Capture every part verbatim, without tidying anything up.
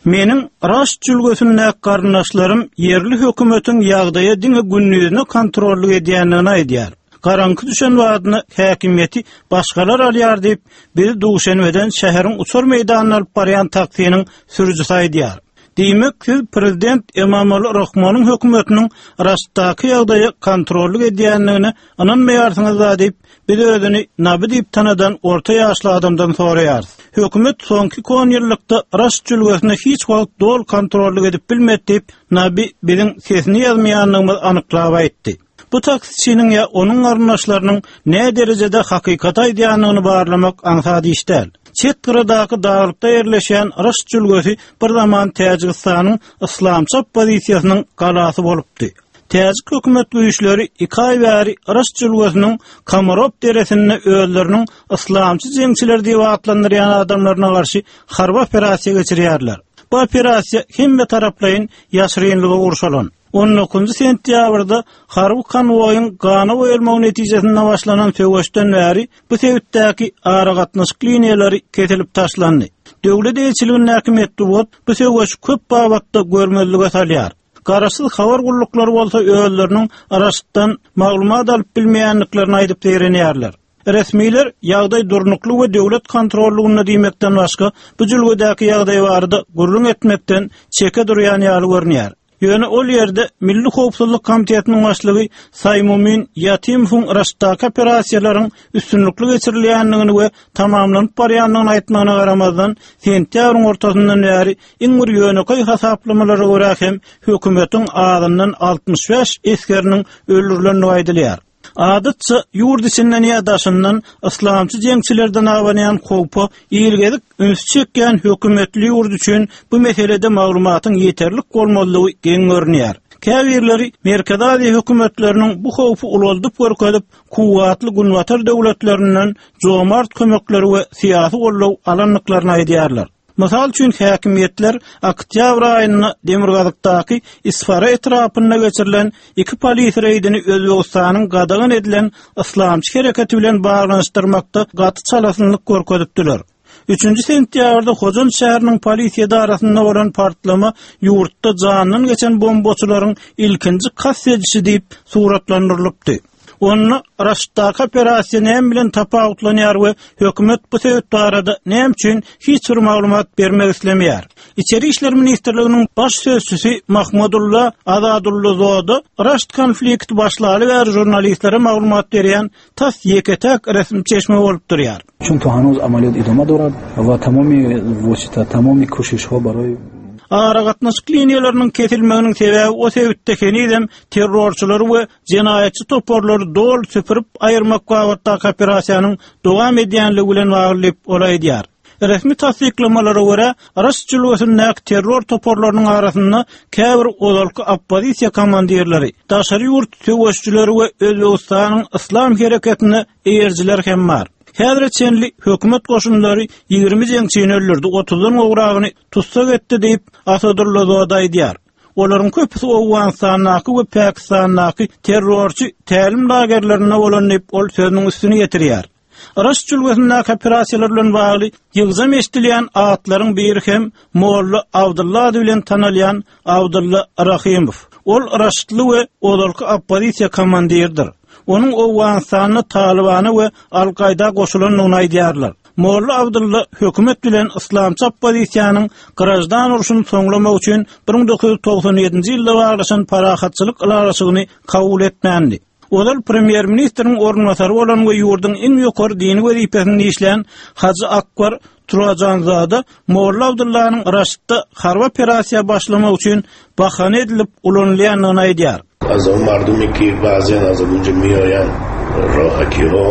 Menin rast jülgösünde garnaşlarım yerli hökümetin ýagdaýa diňe günnüzini kontrolly edýändigini aýdýar. Garanky düşen wadyny häkimiýeti başgalar alýar diýip bir duşenmeden şäheriň uçur meýdanyna alyp barýan taksiniň sürüjisi aýdýar. Diýmek, prezident Emomali Rahmonyň hökümetiniň rastdaky ýagdaýy kontrolly edýändigini anan meýarsyňyz diýip bir özüni naby diýip tanadan orta ýaşly adamdan soraýar. Hökümet soňky on ýyllykda rast jülgesini hiç wagt dol kontrolly edip bilmedi diýip naby biziň sesini ýazmaýanlygymy anyklap aýtdy. Bu taksçiniň ýa onuň garnaşlarynyň ne derejede hakykat aýdýanyny barlamak aňsady iş däl. Çet gyradaky dağlykda ýerleşen rast jülgesi bir zaman Täjikistanyň islamçy pozisiýasynyň galasy bolupdy. Täjik hökümet güýçleri iki ay bäri rast jülgesiniň Komarov deresinde özleriniň islamçy jeňçiler diýip atlandyrýan adamlaryna garşy harba operasiýa geçirýärler. Bu operasiýa hemme taraplaryň ýaşyrynlygy urşalan. on dokuzunçy sentýabrda harby konwoýyň gana boýulmagy netijesinde başlanan töweşden bäri bu sebäpdäki ara gatnaşyk liniýalary kesilip taşlandy. Döwlet elçiliginiň häkimetli bot bu töweş köp babakda görmezlige salýar. Garaşsyz habar gullukları bolsa öýelleriniň araşykdan maglumat alyp bilmeýänliklerini aýdyp berenýärler. Resmiler ýagdaý durnukly we döwlet kontrollugyny diýmekden başga bu jülgedäki ýagdaý barada gurrun etmekden çeke durýan ýaly görnýär. Ýöne ol ýerde Milli Howpsuzlyk Komitetiniň başlygy Saymumin Ýatimowyň rastdaky operasiýalaryň üstünlikli geçirilýändigini we tamamlanyp barýanlygyny aýtmagyna garamazdan sentýabryň ortasyndan bäri iň bir ýöneköy hasaplamalara görä hem hökümetiň ağzyndan altmış beş eskeriniň öldürilenini aýdylýar. Adatça ýurt içinden ýa-daşyndan islamçy jeňçilerden awanýan howpa ýylgylyk üns çekýän hökümetli ýurt üçin bu meselede maglumatyň ýeterlik bolmalygy geň görnýär. Käbirleri Merkez Aziýa hökümetleriniň bu howpy ulaldyp görkezip kuwatly günwatar döwletlerinden jomart kömekleri we syýasy gollaw alanlyklaryny aýdýarlar. Mysal üçin häkimiýetler oktyabr aýyna Demirgazykdaky Isfara etrapynda geçirilen iki polis reýdini Özbegistanyň gadagyn edilen islamçy hereketi bilen baglanşdyrmakda gaty çalasynyk görkezipdiler. üçünçy sentýabrda Hojon şäheriniň polis edarasynda bolan partlama ýurtda janyny geçen bombaçylaryň ilkinji kassedişi diýip suratlandyrylypdy. Onu rastdaky operasiýa näme bilen tapawutlanýar we hökümet bu sebäp barada näme üçin hiç bir maglumat bermek islemeýär. İçeri işler ministrliginiň baş sözçüsi Mahmudulla Azadulla Zoda rast konflikt başlary we jurnalistlere maglumat berýän tas ýeketek resmi çeşme bolup durýar. Çünki hanuz amaliyat idama dorad we tamomy vosita tamomy koşuşha baroy Ara gatnaşyk liniýalarynyň kesilmeginiň sebäbi o sebäpde hem terrorçylar we jenaýatçy toporlary dol süpürip aýyrmak wagtdaky operasiýanyň dowam edýänligi bilen baglyp olaýdýar. Resmi tasdiklamalara görä, rast jülgesinde terror toporlarynyň arasynda käbir ozalky oppozisiýa komandirleri, daşary ýurt töweşçileri we Özbegistanyň islam hereketine eýerjiler hem bar. Häzir çenli hökümet goşunlary ýygrimi jeňçini öldürdi, otuzyň owragyny tutsak etdi diýip Asadulla Zoda aýdýar. Olaryň köpüsi Awganistanyňky we Pakistannyky terrorçy tälim lagerlerine bolanyp ol sözüniň üstüne getirýär. Rast jülgesindäki operasiýalar bilen bagly ýygzam eşdilýän atlaryň biri hem Molla Abdulla bilen tanalýan Abdulla Rahimow. Ol rastly we ozalky oppozisiýa komandirdir. Onun Awganistanyny Talibany we Al-Qaida goşulanlygyny aýdýarlar. Molla Abdulla hökümet bilen islamçy oppozisiýanyň garaşdan uruşyny soňlamak üçin bir bin dokuz ýüz togson ýedinji ýylda baglaşan parahatçylyk ýaşagyny kabul etmändi. Olal premier ministriň ornwasary bolan we ýurdyň iň ýokary dini wezipesinde işleýän Haji Akbar Turajanzada Molla Abdullanyň raşykda harba operasiýa başlamak üçin bahane edilip ulanýanyny aýdýar. Az o mardumi ki bazen az önce miyoyan rohaki ro.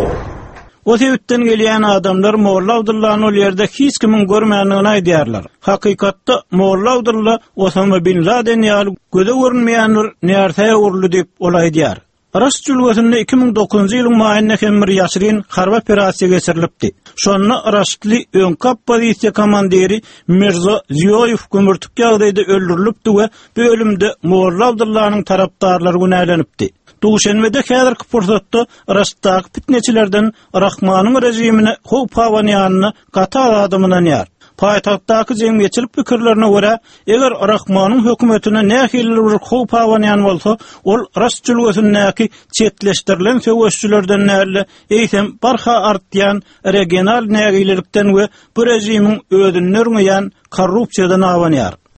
O sebäpden gelýän adamlar Molla Abdullanyň ol ýerde hiç kimin görmänligini aýdýarlar. Hakykatda Molla Abdulla Osama bin Laden ýaly göze görünmeýän bir närsä urly diýip olaýdýar. Rast jülgesinde iki bin dokuzunçy ýylyň maýyna hemir ýaşyryn harba operasiýa geçirilipdi. Şonda rastly öňki oppozisiýa komandiri Mirza Ziyoýew kömürtük ýagdaýda öldürilipdi we bu ölümde Molla Abdullanyň tarapdarlary günälenipdi. Duşenmede häzirki pursatda rastdaky fitneçilerden Rahmanyň rejimine howp hawanýanyny gata adamyndan ýar. Paýtaktdaky jemgyçilik pikirlerine görä, eger Rahmanyň hökümetine nähili bir howp awanyan bolsa, ol rastçylgysynyňky çetleşdirilen söwüşçülerden näle eýsem barha artýan regional nägilelikden we bu rejimiň özüni nörňeýän korrupsiýadan awanýar.